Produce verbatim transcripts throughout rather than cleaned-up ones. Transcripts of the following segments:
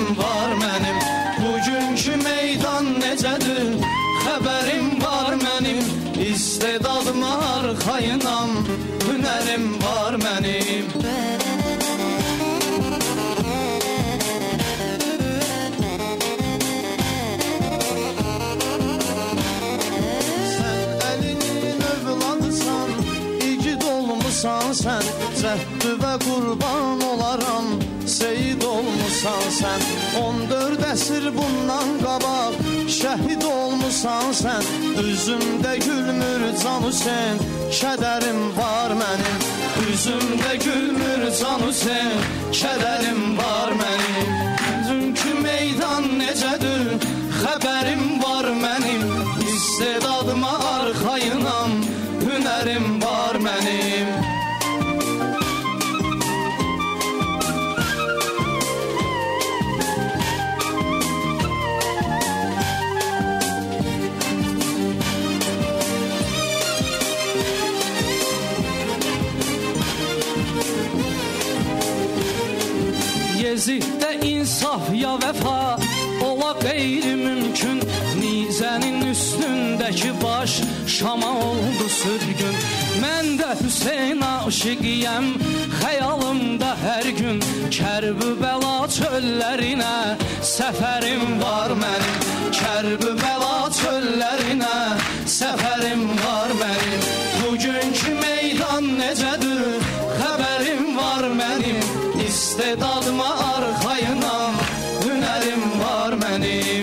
var mənim. Bugünkü meydan necədir, xəbərim var mənim. İstedadıma arxayınam, hünərim var mənim. Sən cəhdü və qurban olaram, seyid olmusan sən. On dörd əsr bundan qabaq şəhid olmusan sən. Üzümdə gülmür Can Hüseyn, kədərim var mənim. Üzümdə gülmür Can Hüseyn, kədərim var mənim. Dünkü meydan necədir, xəbərim var mənim. İstedadıma arxayınam, hünərim var mənim. Yeziddə insaf ya vəfa ola qeyri-mümkün. Nizənin üstündəki baş Şama oldu sürgün. Mən də Hüseyn aşiqiyəm, xəyalımda hər gün. Kərbəla çöllərinə səfərim var mənim. Kərbəla çöllərinə səfərim var mənim. Bugünkü meydan necədir, xəbərim var mənim. İstedadıma arxayınam, hünərim var mənim.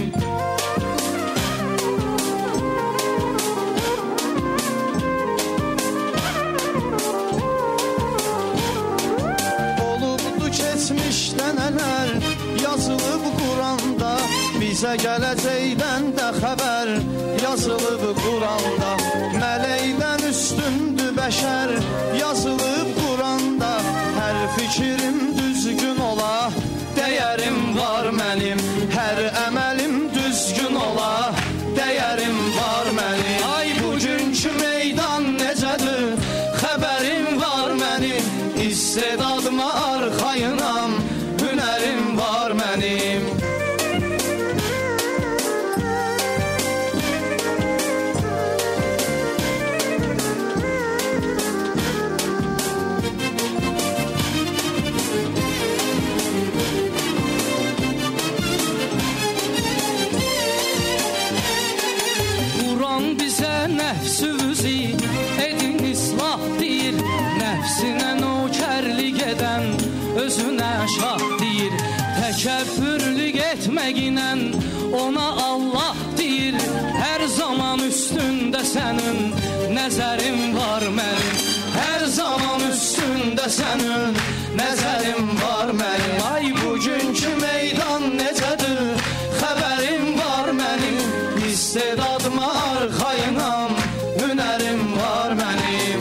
Olubdu keçmişdə nələr yazılıb Quranda. Bizə gələcəkdən də xəbər yazılıb Quranda. Mələkdən üstündür bəşər yazılıb Quranda. Hər fikrim düzgün ola, dəyərim var mənim. Hər əməlim düzgün ola, dəyərim var mənim. Ay bugünkü meydan necədir, xəbərim var mənim. İstedadıma arxayınam, hünərim var mənim. Nəfsünüzü edin islah deyir. Nəfsinə nökərlik edən özünə şah deyir. Təkəbbürlük etməginə ona Allah deyir. Hər zaman üstündə sənin nəzərim var mənim. Hər zaman üstündə sənin nəzərim var mənim. Ay bugünkü meydan necədir, xəbərim var mənim. İstedadıma arxayınam, hünərim var mənim.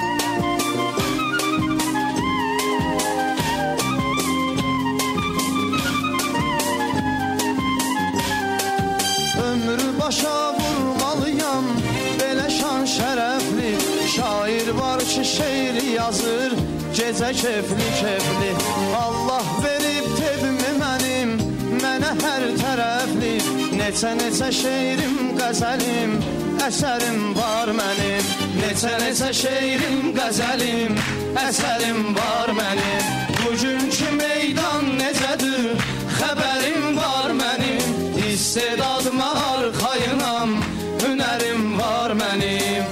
Ömrü başa vurmalıyam, belə şan şərəfli. Şair var ki şeiri yazır, gecə kefli kefli. Allah verib tevmi mənim, mənə hər tərəfli. Neçə-neçə şeirim, qəzəlim, əsərim var mənim. Neçə-neçə şeirim, qəzəlim, əsərim var mənim. Bugünkü meydan necədir, xəbərim var mənim. İstedadıma arxayınam, hünərim var mənim.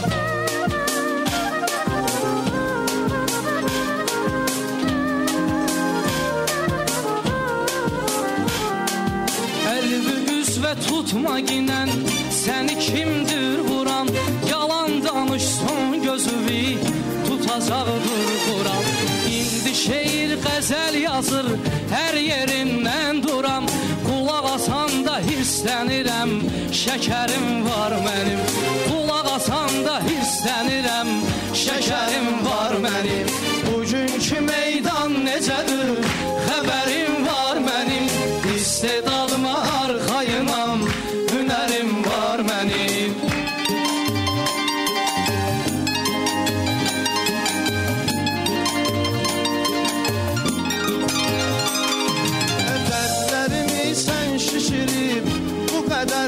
Tutma ginən, səni kimdir vuran? Yalan danışsın gözüvi, tutacaqdır Quran. İndi şeir qəzəl yazır, hər yerindən duram. Qulaq asanda hirslənirəm, şəkərim var mənim. Qulaq asanda hirslənirəm, şəkərim var mənim. Bugünkü meydan necədir, xəbərim var mənim. İstedadıma arxayınam, hünərim var mənim. Dərdlərimi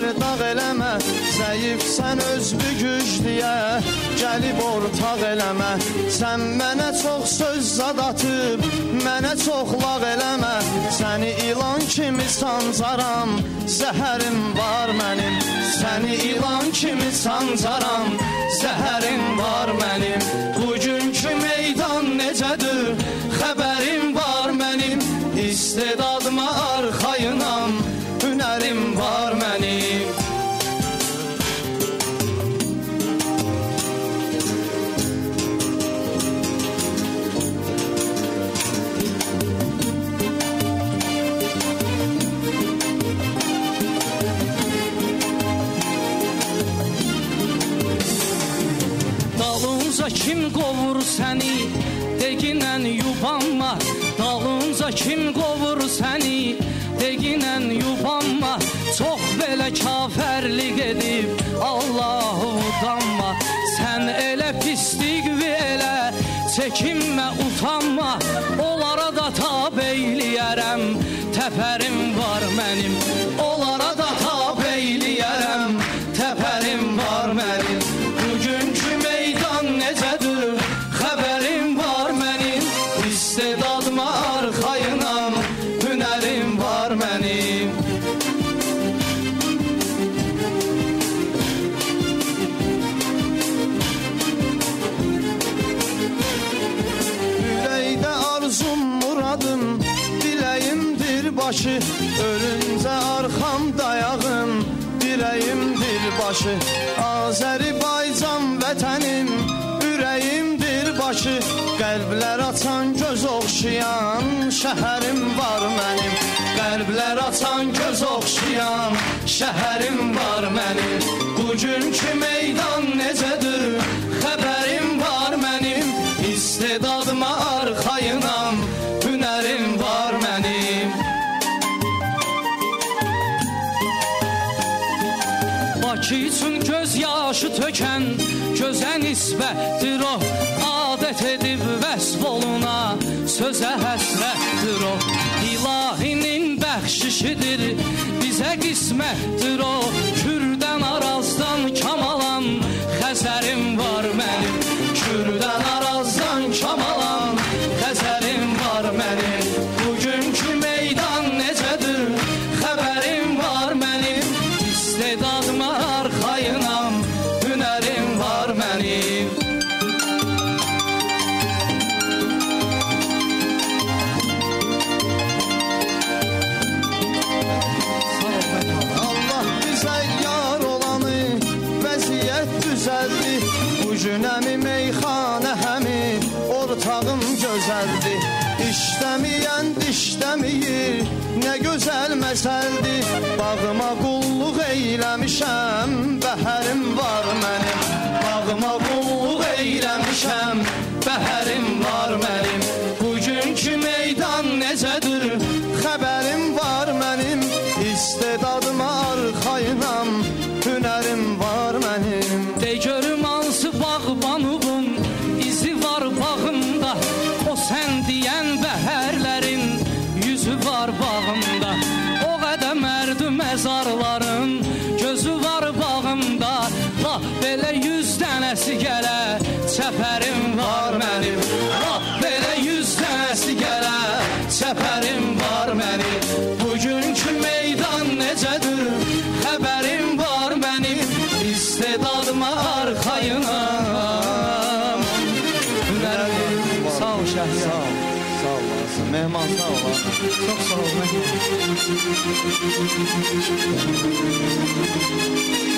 dağ eləmə, zəifsən özlü güclüyə gəlib ortaq eləmə. Sən mənə çox söz zad atıb, mənə çox lağ eləmə. Səni ilan kimi sancaram, zəhərim var mənim. Səni ilan kimi sancaram, zəhərim var mənim. Bugünkü meydan necədir, xəbərim var mənim. İstedadıma arxayınam, hünərim var mənim. Dalınca kim qovur səni, deginən yubanma. Dalınca kim qovur səni, deginən yubanma. Çox belə kafərlik edib Allahu utanma. Sən elə pislik elə, çəkinmə utanma. Onlara da tab eyləyərəm, təpərim var mənim. Onlara da tab eyləyərəm, təpərim var mənim. Bugünkü meydan necədir, xəbərim var mənim. İstedadıma arxayınam, hünərim var mənim. Ürəkdə arzum, muradım, diləyimdir başı. Ölüncə arxam dayağım, dirəyimdir başı. Azərbaycan vətənim, ürəyimdir başı. Qəlblər açan göz oxşayan şəhərim var mənim. Qəlblər açan göz oxşayan şəhərim var mənim. Bugünkü meydan necədir, xəbərim var mənim. İstedadıma arxayınam, hünərim var mənim. Bakı üçün göz yaşı tökən gözə nisbətdir o. Adət edib vəsf oluna, sözə həsrətdir o. İlahinin bəxşişidir, bizə qismətdir o. Kürdən Arazdan Kamalan, Xəzərim var mənim. Kürdən Arazdan Kamalan, Xəzərim var mənim. Bugünkü meydan necədir, xəbərim var mənim. İstedadıma arxayınam, hünərim var mənim. Allah bizə yar olanı, vəziyyət düzəldi. Bugün əmi meyxanə həmi, ortağım gözəldi. İşləməyən dişləməyir, nə gözəl məsəldir. Bağıma qulluq eyləmişəm, bəhərim var mənim. Bağıma qulluq eyləmişəm, bəhərim var mənim. Bugünkü meydan necədir, xəbərim var mənim. İstedadıma arxayınam, hünərim var mənim. De görüm hansı bağbanubun izi var bağımda. O sən deyən bəhərlərin yüzü var bağımda. O qədər mərd məzarların gözü var bağımda. Laf belə yüz dənəsi gələ, çəpərim var mənim. Laf belə yüz dənəsi gələ, çəpərim var mənim. Bugünkü meydan necədir, xəbərim var mənim. İstedadıma arxayınam, hünərim. Sağ ol şəhər. Sağ ol. Sağ olasın. Mehman sağ olasın. Çox sağ ol.